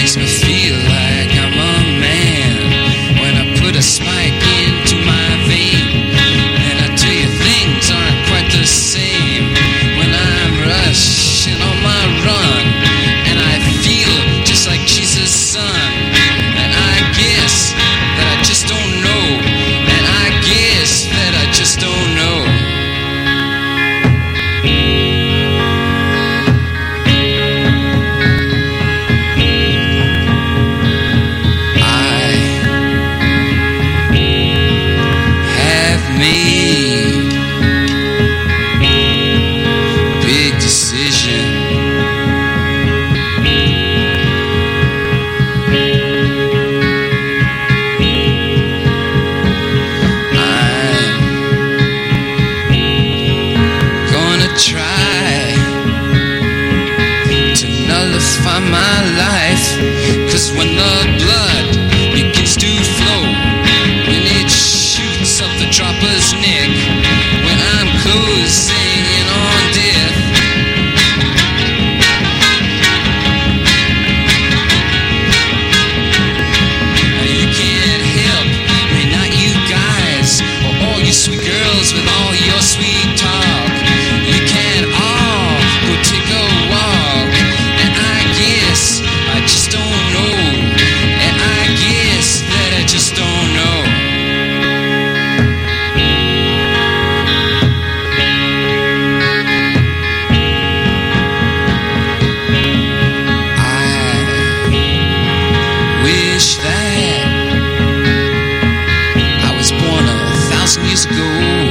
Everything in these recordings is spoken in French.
makes me feel like I'm a man when I put a spike into my vein. And I tell you, things aren't quite the same when I'm rushing on my run, and I feel just like Jesus' son. And I guess that I just don't know, and I guess that I just don't know. Made big decision. I'm gonna try to nullify my life, 'cause when the blood begins to flow, when it shoots up the dropper's neck, when I'm closing in on death, you can't help me, not you guys, or all you sweet girls with all your sweet talk. You can't all go take a walk, and I guess I just don't know, and I guess that I just don't know. Wish that I was born 1,000 years ago.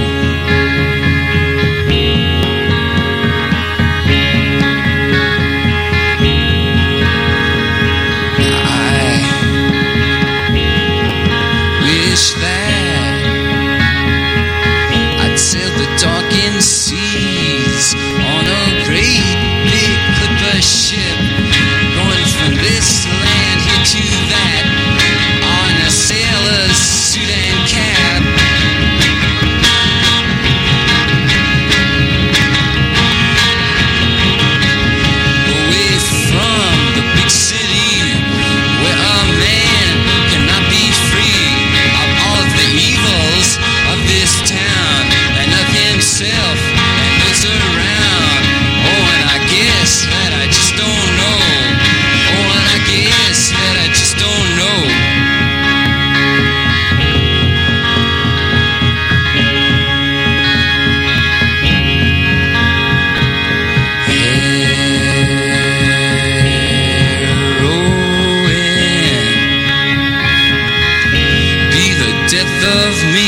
I wish that I'd sail the darkened seas on a great big clipper ship, going from this land here to that, on a sailor's suit and cap. Away from the big city, where a man cannot be free of all of the evils of this town, and of himself and those around. Oh, and I guess that I just don't know. Oh, and I guess that I just don't know. Heroin, be the death of me.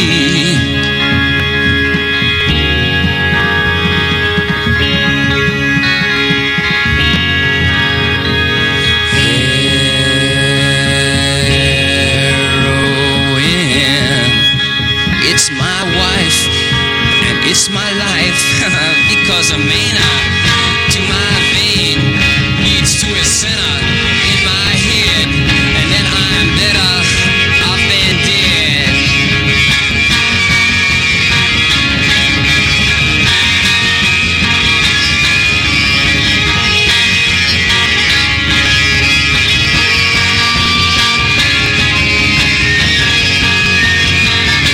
It's my wife and it's my life, because a mana to my vein leads to a center in my head, and then I'm better off than dead.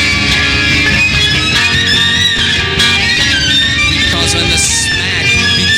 When the smack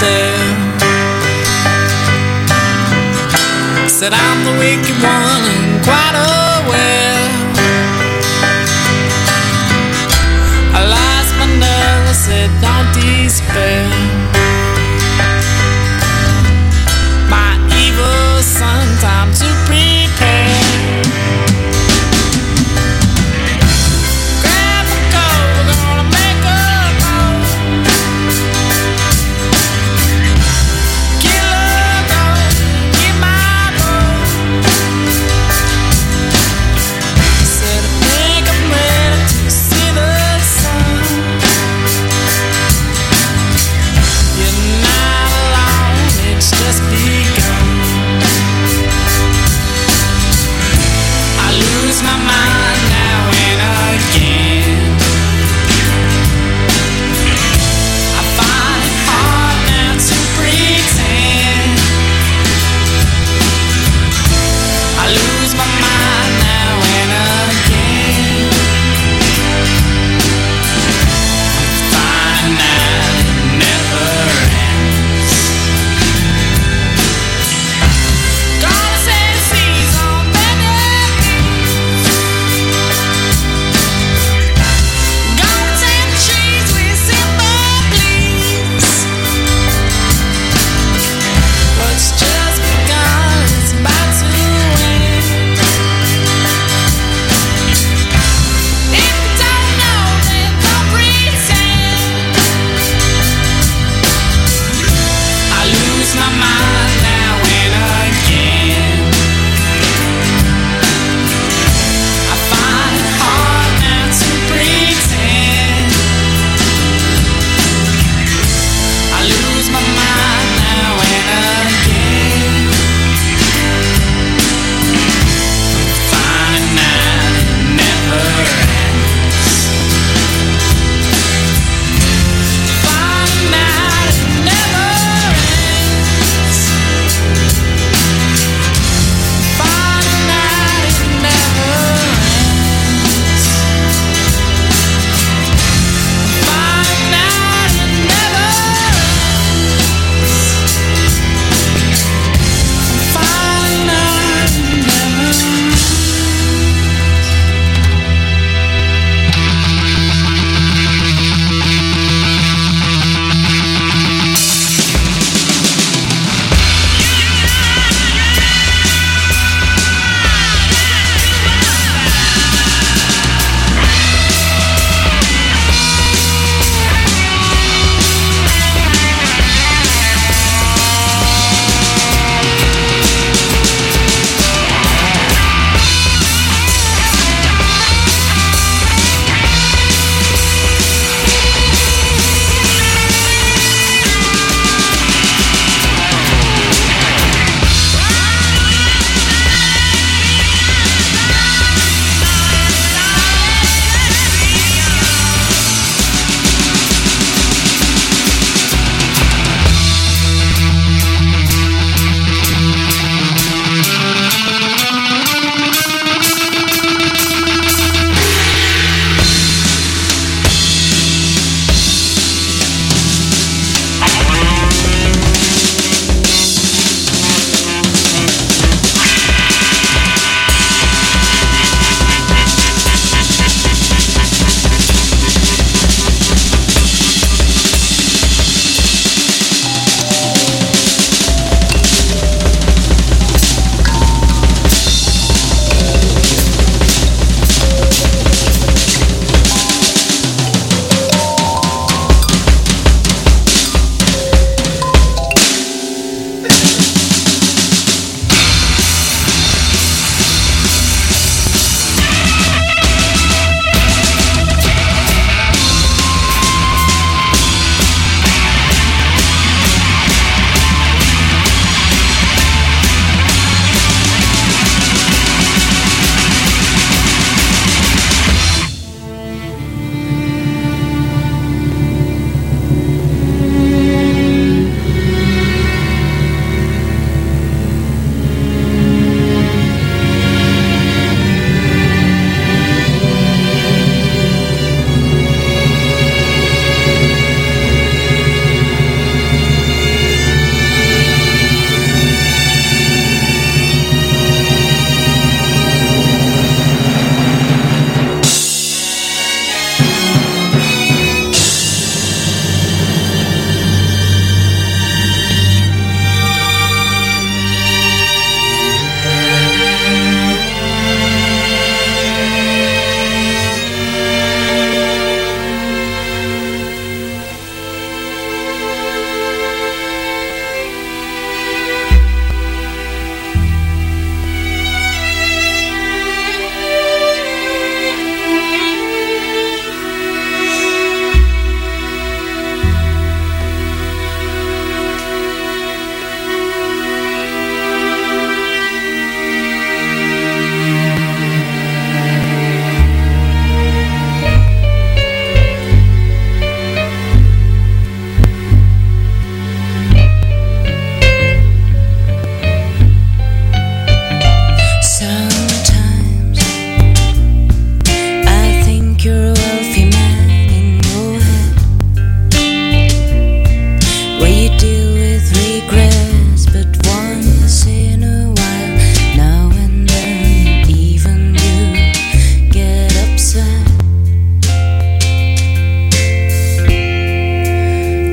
there. Said I'm the wicked one and quite aware. I lost my nerve, I said don't despair. My evil son, time to prepare.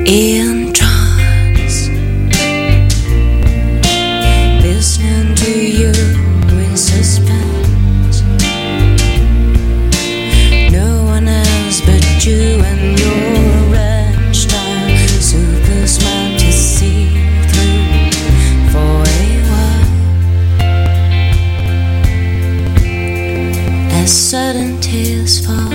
in trance, listening to you in suspense. No one else but you and your red style, super smart to see through for a while. As sudden tears fall,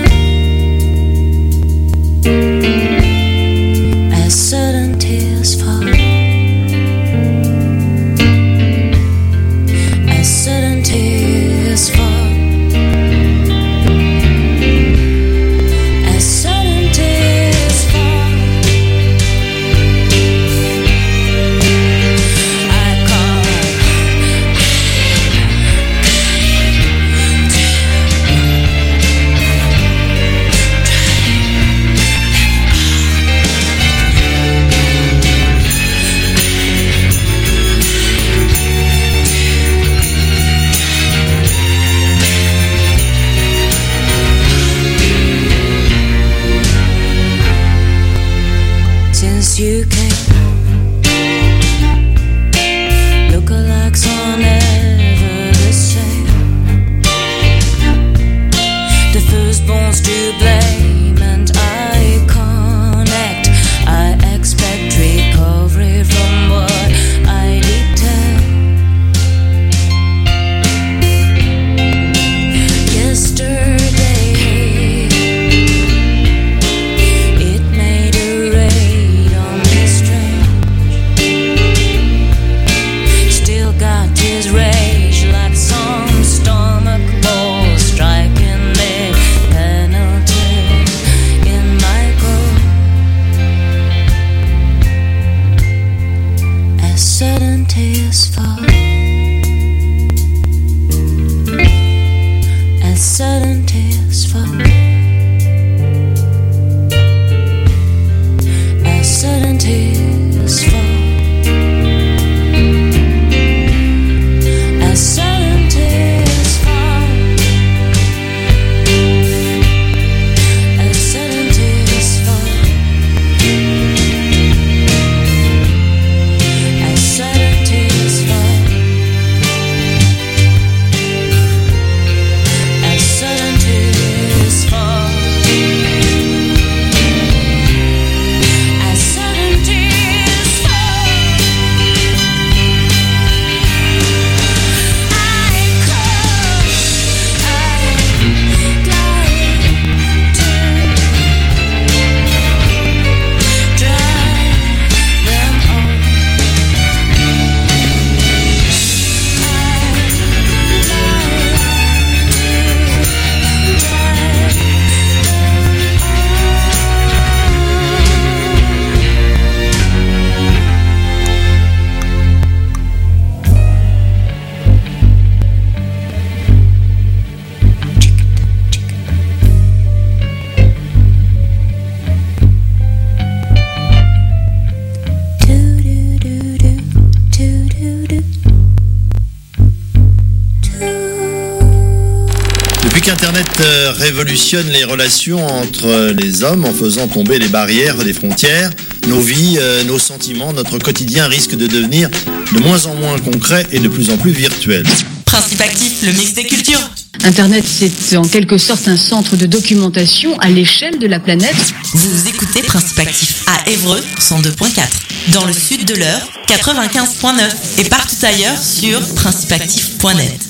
as sudden tears fall, as sudden tears fall, as sudden tears fall. I call since you came, lookalikes are never the same. The firstborn's to blame, and I connect. I expect recovery from what I detect. Yesterday, it made a raid on me strange. Still got his rage like some stomach ball striking me penalty in my grove. As sudden tears fall, as sudden tears fall, as sudden tears fall, as sudden tears fall, as sudden tears fall, as sudden tears fall, as sudden tears fall, as sudden tears fall. I come, I glide to drive them all. Depuis qu'Internet révolutionne les relations entre les hommes en faisant tomber les barrières des frontières, nos vies, nos sentiments, notre quotidien risquent de devenir de moins en moins concrets et de plus en plus virtuels. Principe actif, le mix des cultures. Internet, c'est en quelque sorte un centre de documentation à l'échelle de la planète. Vous écoutez Principe actif à Évreux 102.4, dans le sud de l'Eure 95.9 et partout ailleurs sur principeactif.net.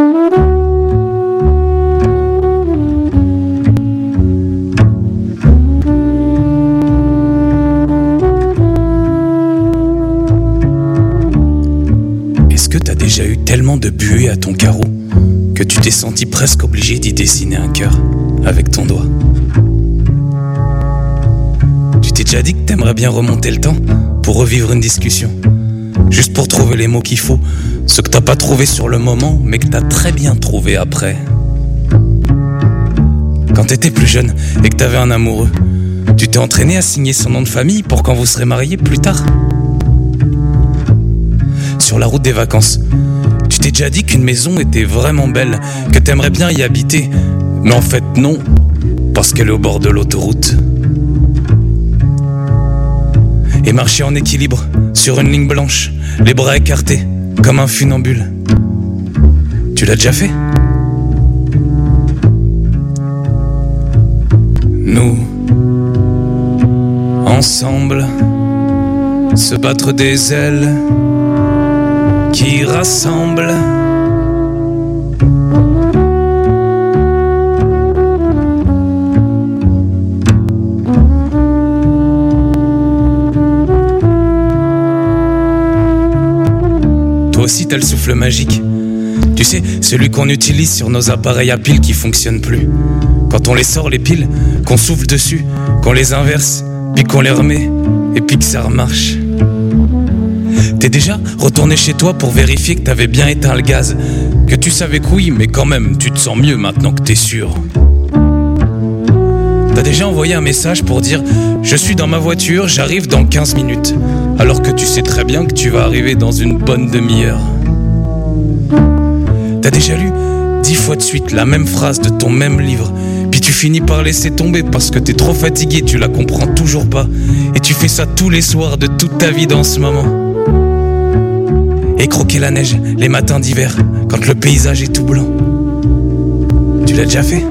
Est-ce que t'as déjà eu tellement de buée à ton carreau que tu t'es senti presque obligé d'y dessiner un cœur avec ton doigt? Tu t'es déjà dit que t'aimerais bien remonter le temps pour revivre une discussion, juste pour trouver les mots qu'il faut, ce que t'as pas trouvé sur le moment mais que t'as très bien trouvé après. Quand t'étais plus jeune et que t'avais un amoureux, tu t'es entraîné à signer son nom de famille pour quand vous serez mariés plus tard. Sur la route des vacances, tu t'es déjà dit qu'une maison était vraiment belle, que t'aimerais bien y habiter, mais en fait non, parce qu'elle est au bord de l'autoroute. et marcher en équilibre sur une ligne blanche, les bras écartés comme un funambule. Tu l'as déjà fait ? Nous, ensemble, se battre des ailes qui rassemblent. Toi aussi t'as le souffle magique. Tu sais, celui qu'on utilise sur nos appareils à piles qui fonctionnent plus. Quand on les sort les piles, qu'on souffle dessus, qu'on les inverse, puis qu'on les remet, et puis que ça remarche. T'es déjà retourné chez toi pour vérifier que t'avais bien éteint le gaz, que tu savais que oui, mais quand même, tu te sens mieux maintenant que t'es sûr. T'as déjà envoyé un message pour dire « Je suis dans ma voiture, j'arrive dans 15 minutes », alors que tu sais très bien que tu vas arriver dans une bonne demi-heure. T'as déjà lu 10 fois de suite la même phrase de ton même livre, puis tu finis par laisser tomber parce que t'es trop fatigué, tu la comprends toujours pas, et tu fais ça tous les soirs de toute ta vie dans ce moment. Et croquer la neige les matins d'hiver, quand le paysage est tout blanc. Tu l'as déjà fait ?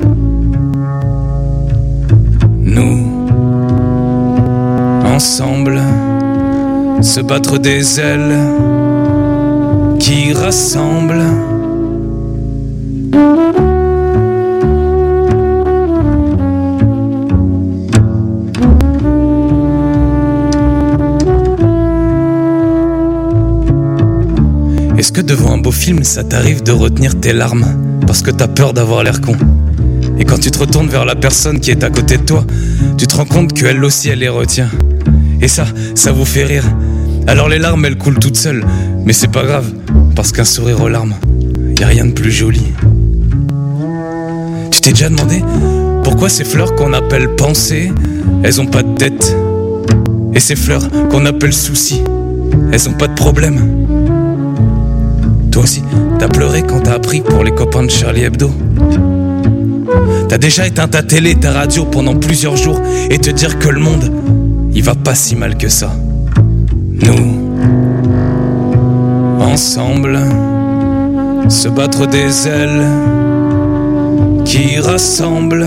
Nous, ensemble, se battre des ailes qui rassemblent. Est-ce que devant un beau film, ça t'arrive de retenir tes larmes parce que t'as peur d'avoir l'air con ? Et quand tu te retournes vers la personne qui est à côté de toi, tu te rends compte qu'elle aussi, elle les retient. Et ça vous fait rire. Alors les larmes, elles coulent toutes seules. Mais c'est pas grave, parce qu'un sourire aux larmes, y a rien de plus joli. Tu t'es déjà demandé pourquoi ces fleurs qu'on appelle pensées, elles ont pas de tête? Et ces fleurs qu'on appelle soucis, elles ont pas de problème? Toi aussi, t'as pleuré quand t'as appris pour les copains de Charlie Hebdo? T'as déjà éteint ta télé, ta radio pendant plusieurs jours et te dire que le monde, il va pas si mal que ça. Nous, ensemble, se battre des ailes qui rassemblent.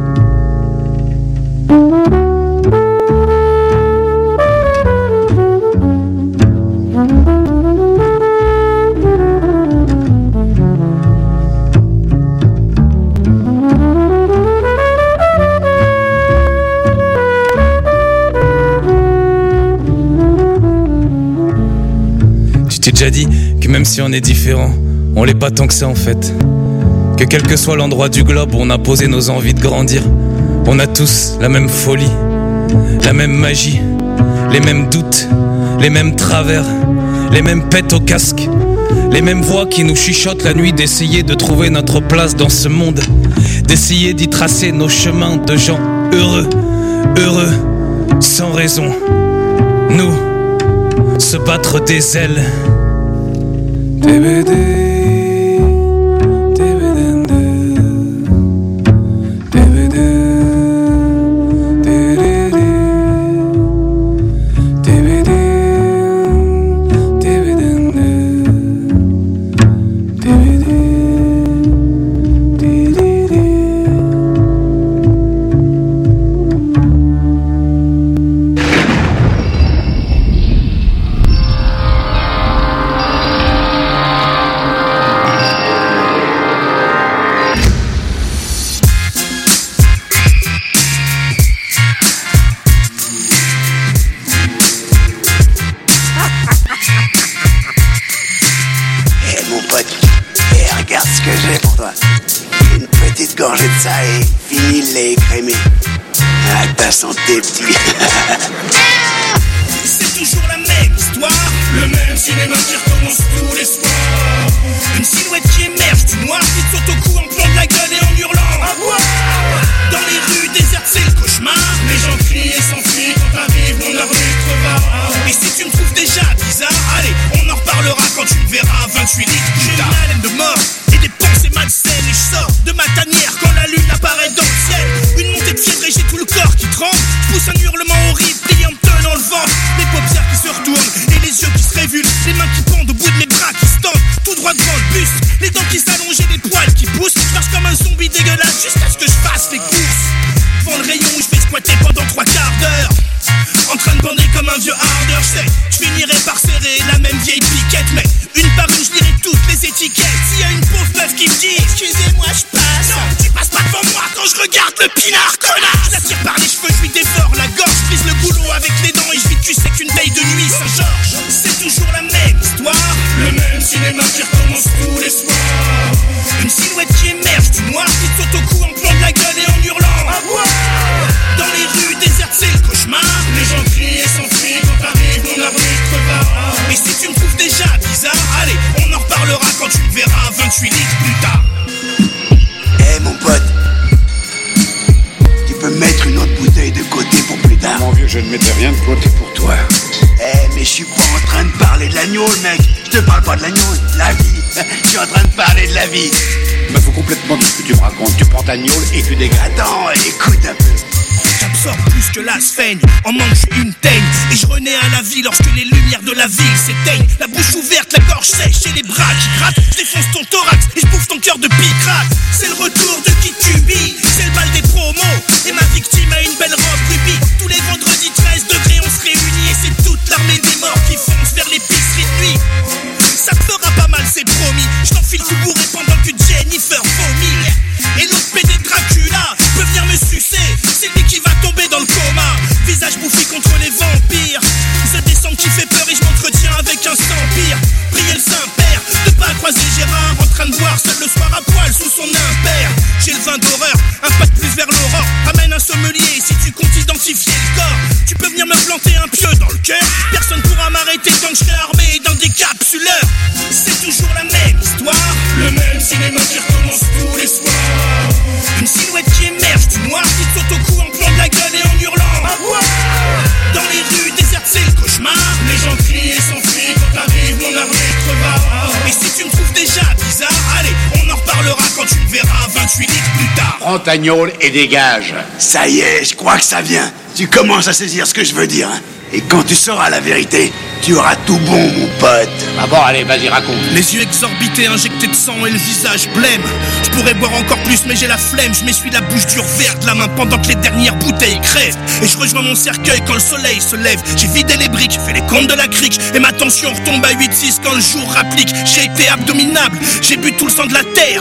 Tu t'es déjà dit que même si on est différent, on l'est pas tant que ça en fait. Que quel que soit l'endroit du globe où on a posé nos envies de grandir, on a tous la même folie, la même magie, les mêmes doutes, les mêmes travers, les mêmes pètes au casque, les mêmes voix qui nous chuchotent la nuit d'essayer de trouver notre place dans ce monde, d'essayer d'y tracer nos chemins de gens heureux, heureux, sans raison. Nous, se battre des ailes. C'est toujours la même histoire, le même cinéma qui recommence tous les soirs. Une silhouette qui émerge du noir, qui te saute au cou en plan de la gueule et en hurlant. Dans les rues désertes, c'est le cauchemar. Les gens crient et s'enfuient quand arrive mon heure du crevard. Et si tu me trouves déjà bizarre, allez, on en reparlera quand tu me verras 28 litres. J'ai une haleine de mort et des pensées malsaines. Et je sors de ma tanière quand la lune apparaît dans le ciel. Une montée de fièvre et j'ai tout le corps qui tremble. Je pousse un hurlement horrible, plié en me tenant le ventre. Les jusqu'à ce que je fasse les courses. Devant le rayon où je vais squatter pendant 3 quarts d'heure, en train de bander comme un vieux hardeur. Je sais, je finirai par serrer la même vieille piquette, mais une par une je lirai toutes les étiquettes. S'il y a une pauvre meuf qui me dit excusez-moi je passe, non, tu passes pas devant moi quand je regarde le pinard, connard. Je la tire par les cheveux, je lui dévore la gorge, je brise le goulot avec les dents et je vide cul sec une veille de nuit Saint-Georges. C'est toujours la même histoire, le même cinéma qui recommence tous les soirs. Une silhouette qui émerge du noir, qui te saute au cou en plan de la gueule et en hurlant à boire. Dans les rues désertes c'est le cauchemar, les gens crient et s'enfuient quand t'arrives mon arbitre crevard. Et si tu me trouves déjà bizarre, allez, on en reparlera quand tu me verras 28 litres plus tard. Eh mon pote, tu peux mettre une autre bouteille de côté pour plus tard. Mon vieux, je ne mettais rien de côté pour toi. Eh mais je suis pas en train de parler de l'agneau mec. Je te parle pas de l'agneau, la vie. Je suis en train de parler de la vie. Je me fous complètement de ce que tu me racontes. Tu prends ta gnôle et tu dégrades. Attends, écoute un peu. J'absorbe plus que la sphène, en mange une teigne. Et je renais à la vie lorsque les lumières de la ville s'éteignent. La bouche ouverte, la gorge sèche et les bras qui grattent. Je défonce ton thorax et je bouffe ton cœur de picrate. C'est le retour de Kid Cubi, c'est le bal des promos. Et ma victime a une belle robe rubis. Tous les vendredis 13 degrés on se réunit. Et c'est toute l'armée des morts qui fonce vers l'épicerie de nuit. Ça te fera pas mal, c'est promis. Je t'enfile tout bourré pendant que Jennifer vomit. Et l'autre PD Dracula peut venir me sucer. C'est lui qui va tomber dans le coma. Visage bouffi contre les vampires. Cette descente qui fait peur et je m'entretiens avec un sans-pire. Prier le Saint-Père de pas croiser Gérard en train de boire seul le soir à poil sous son impair. J'ai le vin d'horreur, un pas de plus vers l'aurore. Ramène un sommelier si tu comptes identifier le corps. Tu peux venir me planter un pieu dans le cœur. Personne pourra m'arrêter tant que je serai armé d'un décapsuleur. C'est toujours la même histoire, le même cinéma qui recommence tous les soirs. Une silhouette qui émerge du noir, qui te saute au cou en plan de la gueule et en hurlant à boire. Dans les rues désertes c'est le cauchemar, les gens crient et s'enfuient quand t'arrives mon armée crevard. Et si tu me trouves déjà bizarre, allez, on en reparlera quand tu me verras 28 litres plus tard. Prends ta gnôle et dégage. Ça y est, je crois que ça vient. Tu commences à saisir ce que je veux dire, hein. Et quand tu sauras la vérité, tu auras tout bon, mon pote. Ah bon, allez, vas-y, raconte. Les yeux exorbités, injectés de sang et le visage blême. Je pourrais boire encore plus, mais j'ai la flemme. Je m'essuie la bouche dure verte de la main pendant que les dernières bouteilles crèvent. Et je rejoins mon cercueil quand le soleil se lève. J'ai vidé les briques, fait les comptes de la crique. Et ma tension retombe à 8-6 quand le jour rapplique. J'ai été abdominable, j'ai bu tout le sang de la terre.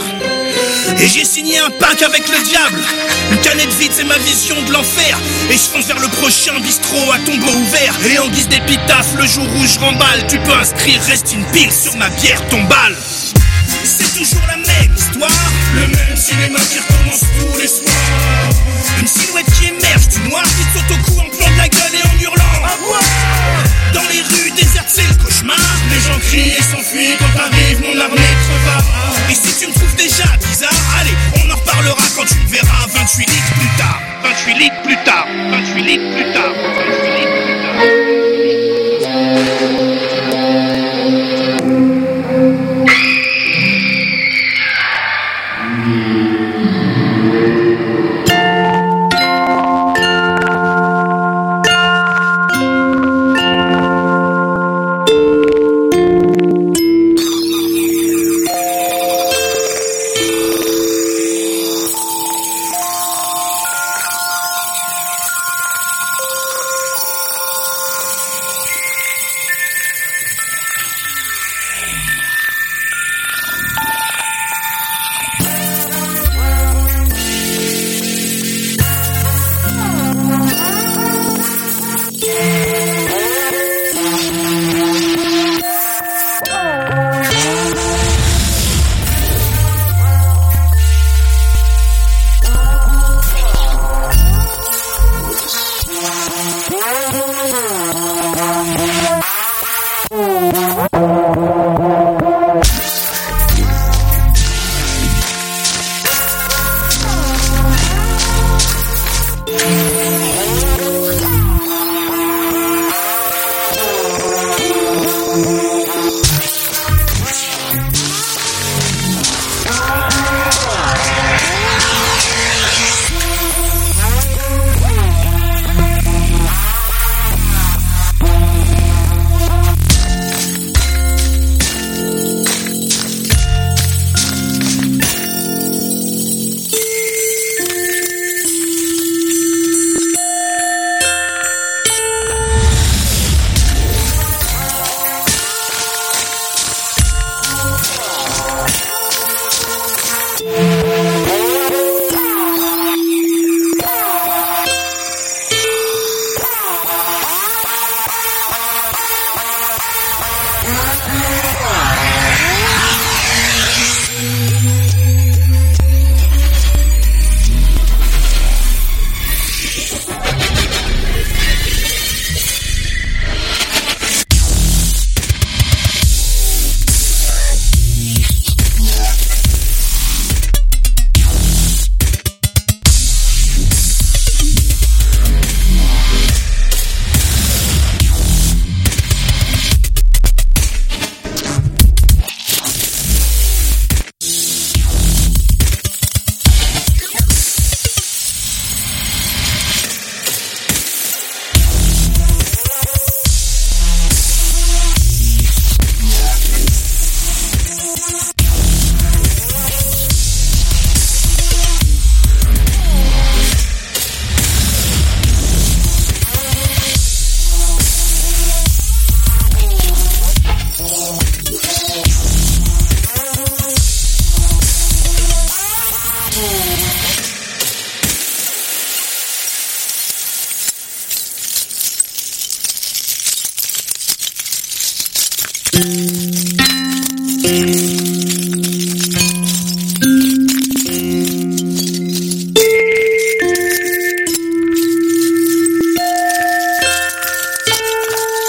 Et j'ai signé un pacte avec le diable. Une canette vide, c'est ma vision de l'enfer. Et je fonce vers le prochain bistrot à tombeau ouvert. Et en guise d'épitaphe, le jour où je remballe, tu peux inscrire Rest in Peace sur ma bière tombale. C'est toujours la même histoire, le même cinéma qui recommence tous les soirs. Une silhouette qui émerge du noir, qui te saute au cou en plan de la gueule et en hurlant à boire. Dans les rues désertes c'est le cauchemar, les gens crient et s'enfuient quand t'arrives mon armée crevard. Et si tu me trouves déjà bizarre, allez, on en reparlera quand tu me verras 28 litres plus tard. 28 litres plus tard, 28 litres plus tard, 28 litres plus tard.